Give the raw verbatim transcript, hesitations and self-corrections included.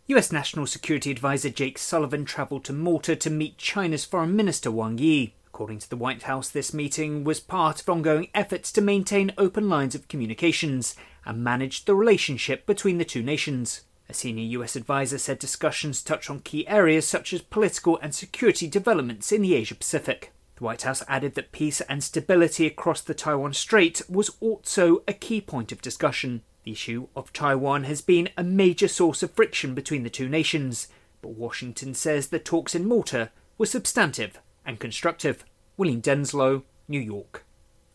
U S National Security Advisor Jake Sullivan travelled to Malta to meet China's Foreign Minister Wang Yi. According to the White House, this meeting was part of ongoing efforts to maintain open lines of communications and manage the relationship between the two nations. A senior U S advisor said discussions touch on key areas such as political and security developments in the Asia-Pacific. The White House added that peace and stability across the Taiwan Strait was also a key point of discussion. The issue of Taiwan has been a major source of friction between the two nations, but Washington says the talks in Malta were substantive and constructive. William Denslow, New York.